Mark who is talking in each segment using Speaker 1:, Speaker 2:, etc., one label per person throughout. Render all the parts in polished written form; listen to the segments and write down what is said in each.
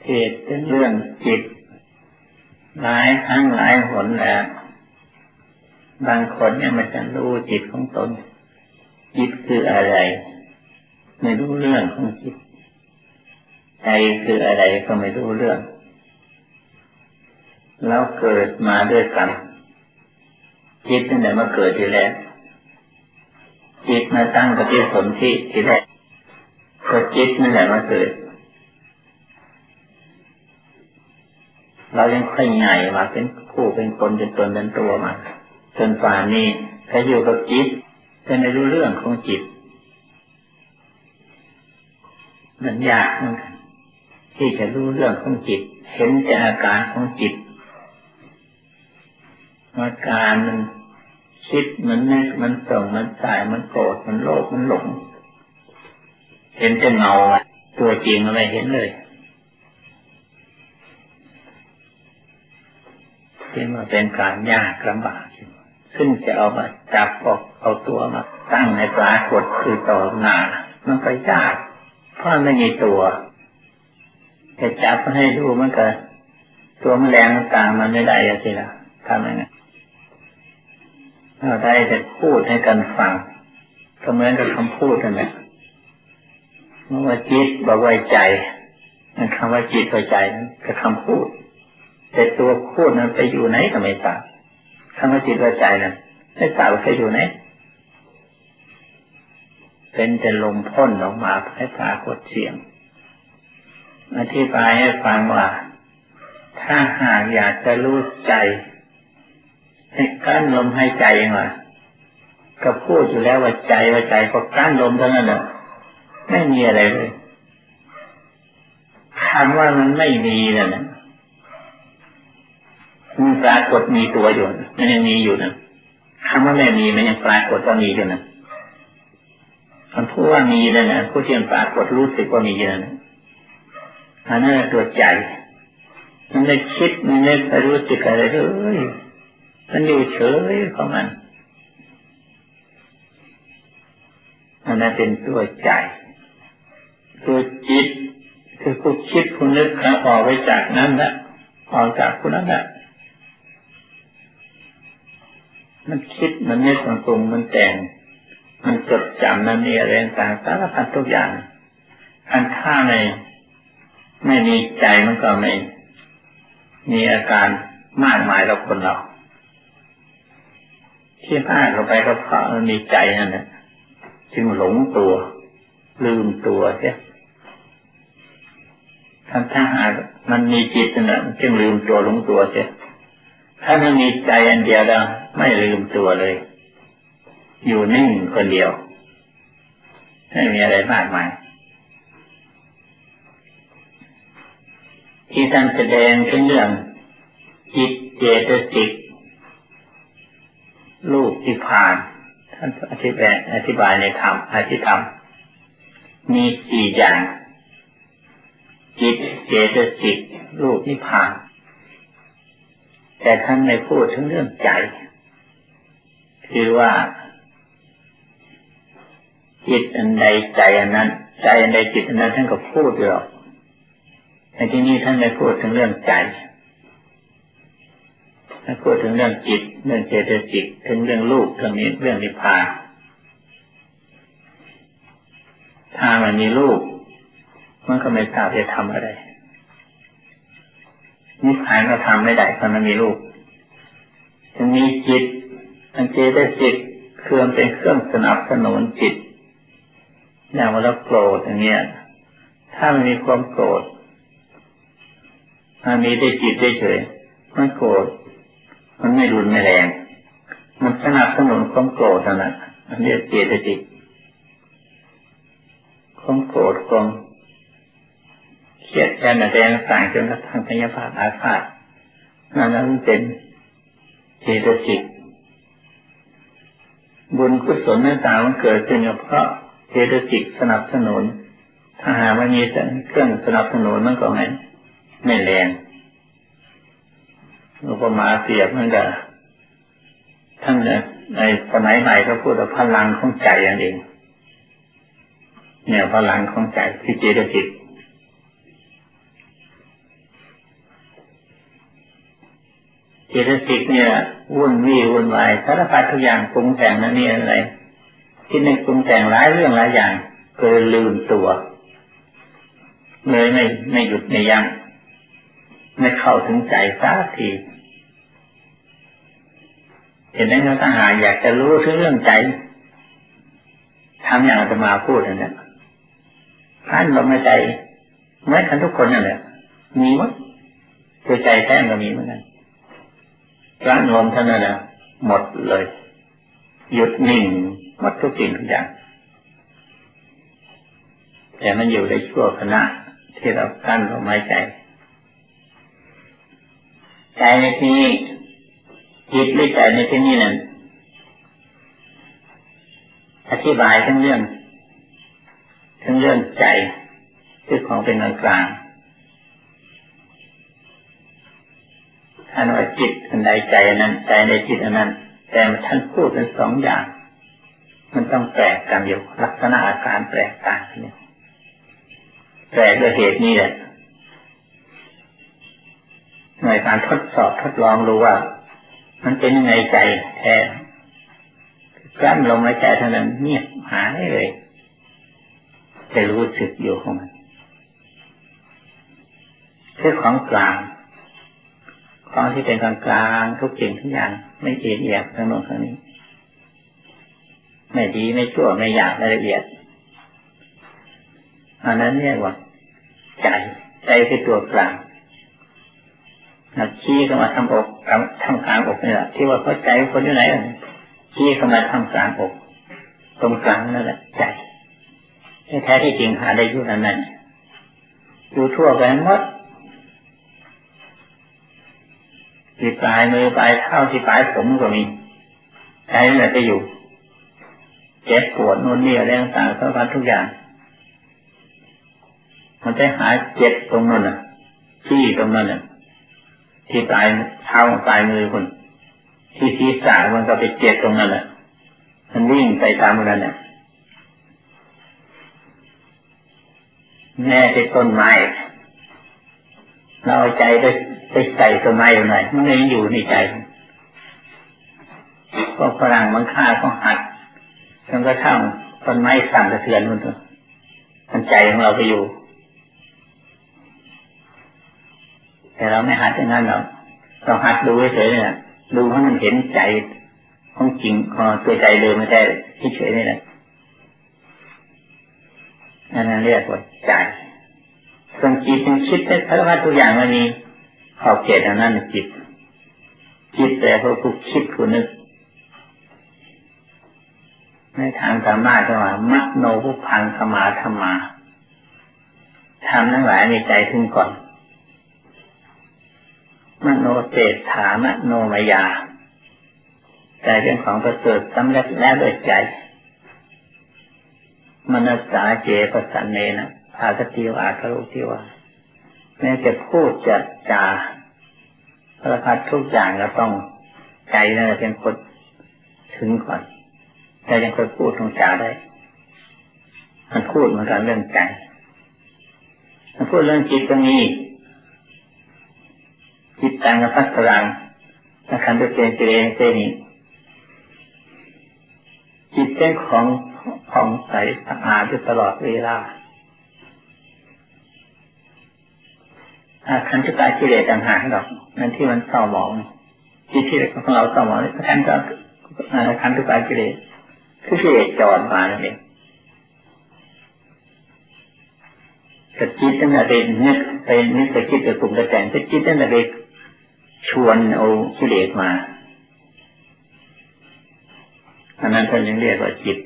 Speaker 1: เทศเป็นเรื่องจิตหลายครั้งหลายหนแล้วบางคนเนี่ยมันจะรู้จิตของตนจิตคืออะไรไม่รู้เรื่องของจิตใจคืออะไรก็ไม่รู้เรื่องแล้วเกิดมาด้วยกันจิตนั่นแหละมาเกิดทีแรกจิตมาตั้งปฏิสนธิทีแรกก็จิตนั่นแหละมาเกิดเรายังค่อยใหญ่มาเป็นผู้เป็นคนเป็นตนเป็นตัวมาจนป่านนี้ถ้าอยู่กับจิตจะไม่รู้เรื่องของจิตมันยากเหมือนกันที่จะรู้เรื่องของจิตเห็นแต่อาการของจิตอาการมันคิดมันนึกมันส่งมันสายมันโกรธมันโลภมันหลงเห็นแต่เงาตัวจริงอะไรเห็นเลยที่มาเป็นการยากลำบากซึ่งจะเอามาจับออกเอาตัวมาตั้งในปรากฏคือต่อหน้ามันก็ยากเพราะไม่มีตัวจะจับให้ดูมันก็ตัวแมลงต่างมันไม่ได้สิล่ะทำยังไงเราได้แต่พูดให้กันฟังก็เหมือนกับคำพูดนั่นแหละเมื่อว่าจิตบอกว่าใจนั่นคำว่าจิตว่าใจนั่นคือคำพูดแต่ตัวพูดนั้นไปอยู่ไหนก็ไม่ทราบคำว่าจิตว่าใจนั้นไม่ทราบว่าไปอยู่ไหนเป็นแต่ลมพ่นออกมาให้ปรากฏเสียงอธิบายให้ฟังว่าถ้าหากอยากจะรู้ใจให้กั้นลมให้ใจเองว่าก็พูดอยู่แล้วว่าใจว่าใจก็กั้นลมเท่านั้นแหละไม่มีอะไรเลยคำว่ามันไม่มีนั่นนะมันปรากฏมีตัวอยู่มันยังมีอยู่นะคำว่าไม่มีมันยังปรากฏว่ามีอยู่นะคำพูดว่ามีนั่นนะผู้ที่ปรากฏรู้สึกว่ามีอยู่นั่นอันนั้นตัวใจมันไม่คิดมันไม่ไปรู้สึกอะไรเลยมันอยู่เฉยของมันอันนั้นเป็นตัวใจตัวจิตคือผู้คิดผู้นึกออกไปจากนั้นนะออกจากผู้นั้นนะมันคิดมันนึกมันปรุงมันแต่งมันจดจำมันมีอะไรต่างๆสารพัดทุกอย่างอันถ้าไม่มีใจมันก็ไม่มีอาการมากมายเราคนเราที่พลาดเราไปก็เพราะมันมีใจนั่นแหละจึงหลงตัวลืมตัวเสียถ้าหากมันมีจิตนั่นแหละจึงลืมตัวหลงตัวเสียถ้ามันมีใจอันเดียวแล้วไม่ลืมตัวเลยอยู่นิ่งคนเดียวไม่มีอะไรมากมายที่ท่านแสดงเป็นเรื่องจิตเจตสิกรูปที่ผ่านท่านอธิบายในธรรมอธิธรรมมี4อย่างจิตเจตสิกรูปนิพพานแต่ท่านไม่พูดถึงเรื่องใจคือว่าจิตอันใดใจอันนั้นใจอันใดจิตอันนั้นท่านก็พูดอยู่หรอกแต่ที่นี่ท่านไม่พูดถึงเรื่องใจท่านพูดถึงเรื่องจิตเรื่องเจตสิกถึงเรื่องรูปเรื่องนี้เรื่องนิพพานถ้ามันมีรูปมันก็ไม่ทราบจะทำอะไรนิพพานก็ทำไม่ได้เพราะมันมีรูปถึงมีจิตอันเจตสิกคือมันเป็นเครื่องสนับสนุนจิตอย่างว่าเราโกรธอย่างเงี้ยถ้ามันมีความโกรธมันมีได้จิตเฉยๆมันโกรธมันไม่รุนไม่แรงมันสนับสนุนความโกรธนั่นแหละอันนี้เจตสิกความโกรธความเครียดแค้นอะไรต่างๆจนกระทั่งพยาบาทอาฆาตนั่นเป็นเจตสิกบุญกุศลต่างๆมันเกิดขึ้นเพราะเจตสิกสนับสนุนถ้าหากไม่มีเครื่องสนับสนุนมันก็ไม่แรงอุปมาเปรียบเหมือนกับท่านในสมัยใหม่ก็พูดว่าพลังของใจอย่างเองเนี่ยพลังของใจที่เจตสิกเจตสิกเนี่ยวุ่นวี่วุ่นวายสารพัดทุกอย่างปรุงแต่งนั่นนี่อะไรที่ในปรุงแต่งหลายเรื่องหลายอย่างเกิดลืมตัวเลยไม่หยุดไม่ยั้งไม่เข้าถึงใจสักทีเห็นไหมเราถ้าหากอยากจะรู้ถึงเรื่องใจทำอย่างอาตมาพูดนั่นแหละท่านลมหายใจเหมือนกันทุกคนนั่นแหละมีมั้ยคือใจแท้ก็มีเหมือนกันร่างลมเท่านั้นแหละหมดเลยหยุดนิ่งหมดทุกสิ่งทุกอย่างแต่มันอยู่ในชั่วขณะที่เรากั้นลมหายใจใจในที่นี้จิตหรือใจในที่นี้นั้นอธิบายทั้งเรื่องใจคือของเป็นกลางท่านว่าจิตอันใดใจอันนั้นใจในจิตอันนั้นแต่ท่านพูดเป็นสองอย่างมันต้องแปลกกันอยู่ลักษณะอาการแปลกต่างกันอยู่แปลกด้วยเหตุนี้แหละในการทดสอบทดลองดูว่ามันเป็นยังไงใจแท้กลั้นลมหายใจเท่านั้นเงียบหายเลยจะรู้สึกอยู่ของมันคือของกลางของที่เป็นกลางกลางทุกสิ่งทุกอย่างไม่เอียดเอียดทั้งโน้นทั้งนี้ไม่ดีไม่ชั่วไม่หยาบไม่ละเอียดอันนั้นเรียกว่าใจคือตัวกลางชี้เข้ามาทำอกทำกลางอกนี่แหละที่ว่าเข้าใจคนอยู่ไหนชี้เข้ามาทำกลางอกตรงกลางนั่นแหละใจแท้ที่จริงหาได้อยู่นั้นอยู่ทั่วไปหมดที่ปลายมือปลายเท้าที่ปลายผมก็มีใจนั่นแหละจะอยู่เจ็บปวดนู่นนี่อะไรต่างๆสารพัดทุกอย่างมันจะหาเจ็บตรงนั้นที่ตรงนั้นที่ปลายเท้าปลายมือคนที่ศีรษะมันก็ไปเจ็บตรงนั้นแหละมันวิ่งไปตามนั้นน่ะแม่เป็นต้นไม้เราเอาใจไปใส่ต้นไม้อยู่ไหนมันยังอยู่ในใจก็ฝรั่งบางค่าก็หัดจนกระทั่งต้นไม้สั่นสะเทือนมันใจของเราไปอยู่แต่เราไม่หัดอย่างนั้นเราหัดดูเฉยๆเนี่ยดูให้มันเห็นใจของจริงของตัวใจเดิมไม่ใช่เฉยๆนี่แหละนั่นเรียกว่าใจส่วนจิตมันคิดได้เพราะว่าทุกอย่างมันมีขอบเขตอันนั้นจิตแต่ผู้คิดผู้นึกในทางธรรมะก็ว่ามัคโนภุพังธรรมาธรรมาทำทั้งหลายในใจถึงก่อนมโนเศรษฐามโนมยาใจเป็นของประเสริฐสำเร็จแล้วโดยใจมนัสสาเจปสันเนนะภาคติวาคารุติวาแม้จะพูดจะจาสารพัดทุกอย่างก็ต้องใจนั่นเป็นคนถึงก่อนใจยังคนพูดต้องจาได้มันพูดเหมือนกันเรื่องใจมันพูดเรื่องจิตก็มีจิตตังกับพัสรังนักขันตุเจนเจเรนเจนีจิตเป็นของผ่องใสสะอาดอยู่ตลอดเวลาขันตุกายกิเลสต่างหากหรอกนั่นที่มันเศร้าหมองจิตที่ของเราเศร้าหมองท่านก็ขันตุกายกิเลสคือกิเลสจรมานั่นเองแต่จิตนั่นแหละเป็นนึกไปคิดไปปรุงไปแต่งแต่จิตนั่นแหละเป็นชวนเอากิเลสมาอันนั้นท่านยังเรียกว่าจิต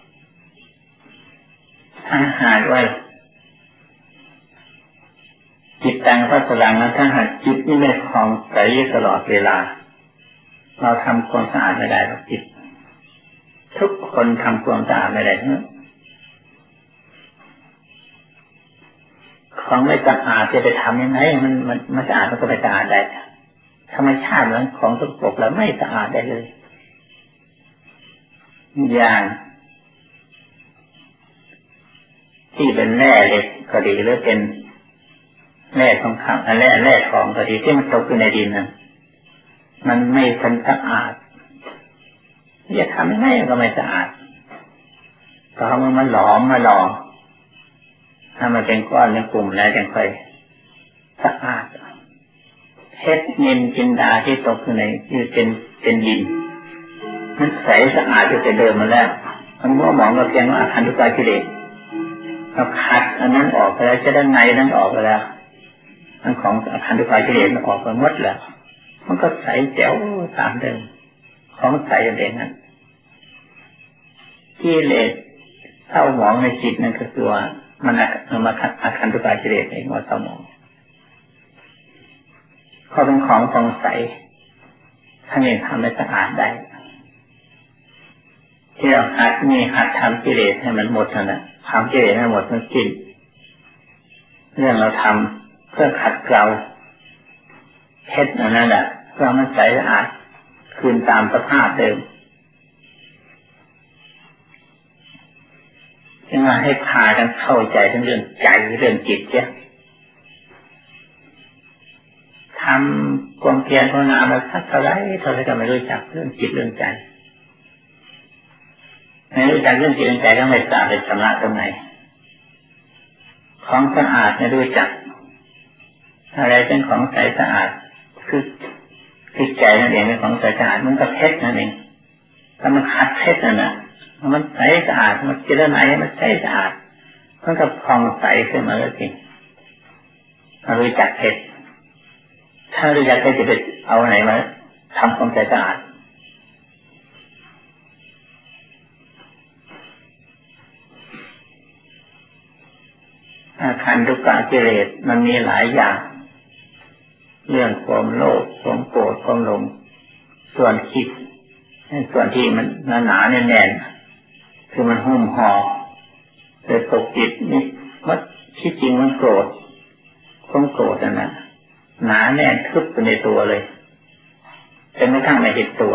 Speaker 1: ถ้าหากว่าจิตตังพัสรังนั้นถ้าหากจิตนี่ไม่คล่องใสตลอดเวลาเราทำความสะอาดไม่ได้หรอกจิตทุกคนทำความสะอาดไม่ได้ของไม่สะอาดจะไปทำยังไงมันสะอาดมันก็ไม่สะอาดได้ธรรมชาตินั้นของสกปรกแล้วไม่สะอาดได้เลยอย่างที่เป็นแร่เหล็กก็ดีหรือเป็นแร่ทองคำแร่ทองก็ดีที่มันตกอยู่ในดินนั้นมันไม่เป็นสะอาดจะทำยังไงก็ไม่สะอาดต่อมันหลอมมาหล่อถ้ามันเป็นก้อนเป็นกลุ่มแล้วจึงค่อยสะอาดเพชรนิลจินดาที่ตกอยู่ในที่เป็นดินมันใสสะอาดอยู่แต่เดิมมาแล้วมันมัวหมองก็เพียงว่าอาคันตุกะกิเลสเราขัดอันนั้นออกไปแล้วจะด้านในนั้นออกไปแล้วอันของอาคันตุกะกิเลสมันออกไปหมดแล้วมันก็ใสแจ๋วตามเดิมของใสอย่างเด่นนั้นกิเลสเศร้าหมองในจิตนั่นก็คือว่ามันมาอาคันตุกะกิเลสเองว่าเศร้าหมองเขาเป็นของฟองใสท่านเองทำให้สะอาดได้ที่เราหัดทำกิเลสให้มันหมดนะทำกิเลสให้หมดทั้งสิ้นเรื่องเราทำเพื่อขัดเกลาเพชรนั่นแหละเพื่อมันใสสะอาดคืนตามสภาพเดิมจึงมาให้พากันเข้าใจทั้งเรื่องใจเรื่องจิตเนี่ยทำความเพียรภาวนามาสักเท่าไรก็ไม่รู้จักเรื่องจิตเรื่องใจไม่รู้จักเรื่องจิตเรื่องใจก็ไม่ทราบเป็นชำระตรงไหนของสะอาดไม่รู้จักอะไรเป็นของใสสะอาดคือใจนั่นเองเป็นของใสสะอาดมันก็เพชรนั่นเองถ้ามันขัดเพชรนั่นน่ะมันใสสะอาดมันเจริญไหนมันใสสะอาดมันก็พองใสขึ้นมาแล้วจริงเรารู้จักเพชรถ้ารู้จักเพชรจะไปเอาไหนมาทำความใสสะอาดอาคันตุกะกิเลสมันมีหลายอย่างเรื่องความโลภความโกรธความหลงส่วนคิดส่วนที่มันหนาแน่นๆคือมันหุ้มห่อโดยปกปิดนี่ว่าที่จริงมันโกรธความโกรธนั่นนะหนาแน่นทึบไปในตัวเลยจนไม่ทั้งไม่เห็นตัว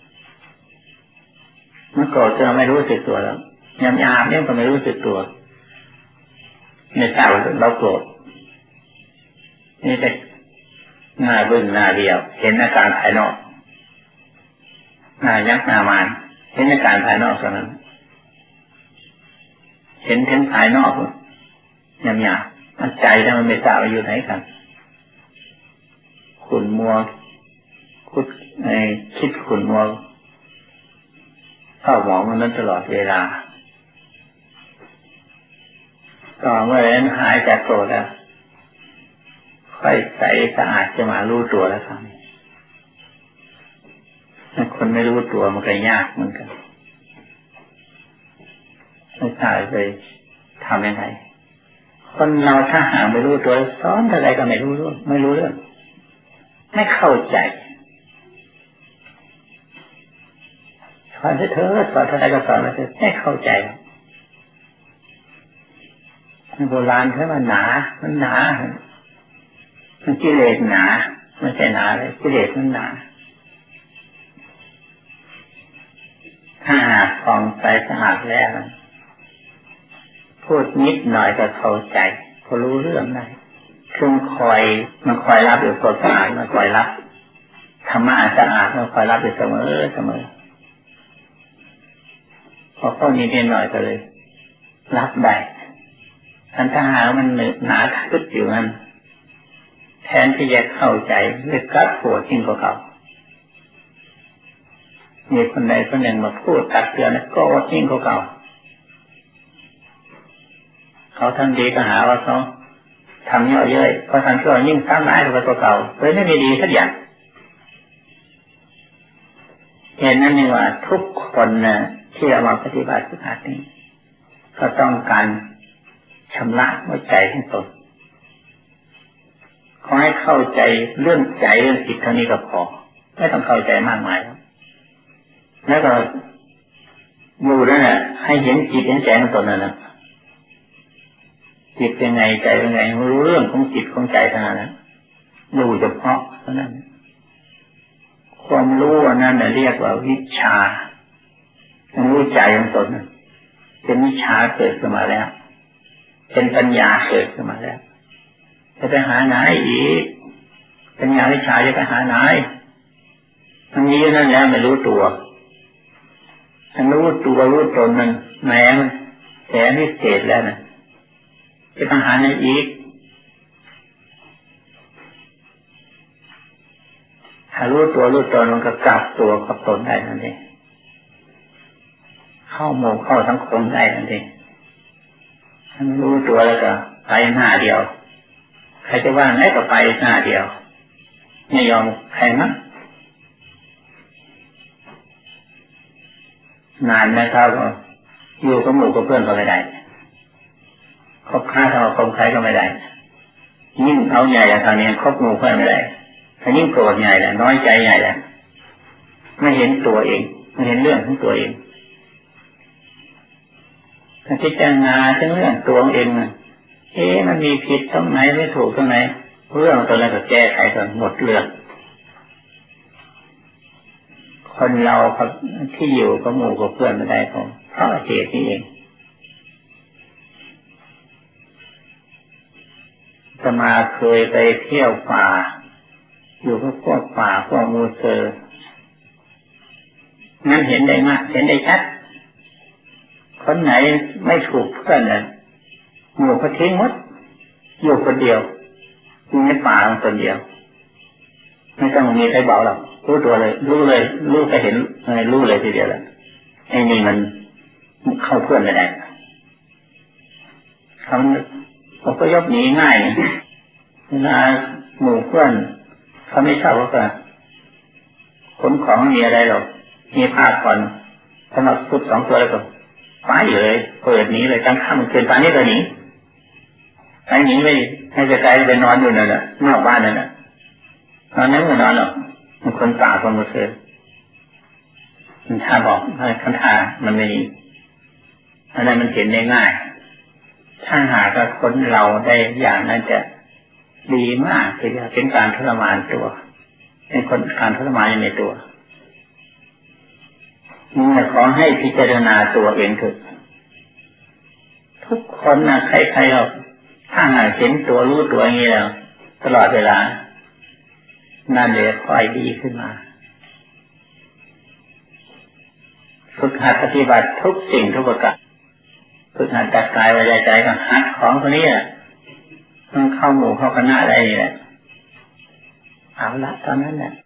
Speaker 1: มันโกรธจนไม่รู้สึกตัวแล้วยามๆเนี่ยก็ไม่รู้สึกตัวในเจ้าเราโกรธนี่แต่หน้าบึ้งหน้าเดียวเห็นอาการภายนอกหน้ายักษ์หน้ามารเห็นอาการภายนอกเท่านั้นเห็นทั้งภายนอกยามๆมันใจแล้วมันไม่ทราบว่าอยู่ไหนกันขุ่นมัวคิดขุ่นมัวเข้าหมองมันนั้นตลอดเวลาต่อเมื่อนั้นหายจากโกรธแล้วค่อยใสสะอาดจะมารู้ตัวแล้วครับถ้าคนไม่รู้ตัวมันก็ยากเหมือนกันไม่ทราบไปทำยังไงคนเราถ้าหาไม่รู้ตัวสอนอะไรก็ไม่รู้เรื่องไม่เข้าใจสอนเธอสอนอะไรก็สอนแล้วไม่เข้าใจโบราณเขาว่าหนามันหนามันกิเลสหนาไม่ใช่หนาเลยกิเลสมันหนาถ้าหากฟองใสสะอาดแล้วพูดนิดหน่อยก็เข้าใจก็รู้เรื่องได้คือมันคอยรับอยู่ความสะอาดมันคอยรับธรรมะสะอาดมันคอยรับอยู่เสมอพอเข้านิดหน่อยก็เลยรับได้ถ้าหามันหนาทึบอยู่นั้นแทนที่จะเข้าใจเลยกัดปวดยิ่งกว่าเก่ามีคนใดคนหนึ่งมาพูดตักเตือนก็ยิ่งกว่าเก่าเขาทำดีก็หาว่าเขาทำเยอะเย้ยเขาทำชั่วยิ่งซ้ำร้ายกว่าเก่าเลยไม่ดีสักอย่างเห็นนั่นนี่ว่าทุกคนนะที่เรามาปฏิบัติสุขานี้ก็ต้องการชำระหัวใจทั้งตนขอให้เข้าใจเรื่องใจเรื่องจิตเท่านี้ก็พอไม่ต้องเข้าใจมากมายแล้วก็อยู่นั่นแหละให้เห็นจิตเห็นใจทั้งตนนั่นแหละจิตเป็นไงใจเป็นไงรู้เรื่องของจิตของใจเท่านั้นรู้เฉพาะเท่านั้นความรู้นั่นเรียกว่าวิชารู้ใจของตนเป็นวิชาเกิดขึ้นมาแล้วเป็นปัญญาเกิดขึ้นมาแล้วจะไปหาไหนอีกปัญญาวิชาจะไปหาไหนมันมีอยู่นั่นแล้วไม่รู้ตัวถ้ารู้ตัวรู้ตนมันแม้มันแสนพิเศษแล้วนะจะต้องหาในอีกถ้ารู้ตัวรู้ตนมันก็กลับตัวกับตนได้นั่นเองเข้าหมู่เข้าสังคมได้นั่นเองถ้ารู้ตัวแล้วก็ไปหน้าเดียวใครจะว่าไงก็ไปหน้าเดียวไม่ยอมใครมั้งนานนะครับอยู่กับหมู่กับเพื่อนก็ไม่ได้คบค้าทำคบใครก็ไม่ได้ยิ่งเอาใหญ่แล้วทางนี้คบหมู่เพื่อนไม่ได้ถ้ายิ่งโกรธใหญ่แล้วน้อยใจใหญ่แล้วไม่เห็นตัวเองไม่เห็นเรื่องของตัวเองถ้าพิจารณาถึงเรื่องตัวเองมันมีผิดตรงไหนไม่ถูกตรงไหนเรื่องตัวนั้นก็แก้ไขจนหมดเรื่องคนเราที่อยู่กับหมู่กับเพื่อนไม่ได้เพราะเหตุนี้เองอาตมาเคยไปเที่ยวป่าอยู่กับพวกป่าพวกมูเซอร์นั่นเห็นได้มากเห็นได้ชัดคนไหนไม่ถูกเพื่อนน่ะหมู่ก็ทิ้งหมดอยู่คนเดียวอยู่ในป่าคนเดียวไม่ต้องมีใครบอกหรอกรู้ตัวเลยรู้เลยรู้ก็เห็นรู้เลยทีเดียวแหละไอ้นี่มันเข้าเพื่อนไม่ได้เขาอพยพหนีง่ายเวลาหมู่เพื่อนเขาไม่ชอบก็ขนของมีอะไรหรอกมีผ้าก่อนสำหรับชุด2 ตัวแล้วก็ไปเลยเปิดหนีเลยกลางค่ำคืนตอนนี้ก็หนีไอ้หนีไม่ให้จะไกลไปนอนอยู่นั่นแหละนอกบ้านนั่นแหละตอนนั้นไม่นอนหรอกมันคนป่าคนมุสลิมมันถ้าบอกคันธามันไม่มีอันนั้นมันเห็นได้ง่ายถ้าหากว่าคนเราได้อย่างนั้นจะดีมากคือจะเป็นการทรมานตัวเป็นคนการทรมานในตัวนี่ขอให้พิจารณาตัวเองเถอะทุกคนนะใครๆเราถ้าหากเห็นตัวรู้ตัวอย่างนี้แล้วตลอดเวลานั่นเลยค่อยดีขึ้นมาฝึกหัดปฏิบัติทุกสิ่งทุกประการฝึกหัดจัดกายวาจาใจก็หัดของคนนี้แหละต้องเข้าหมู่เข้าคณะอะไรนี่แหละเอาละตอนนั้นแหละ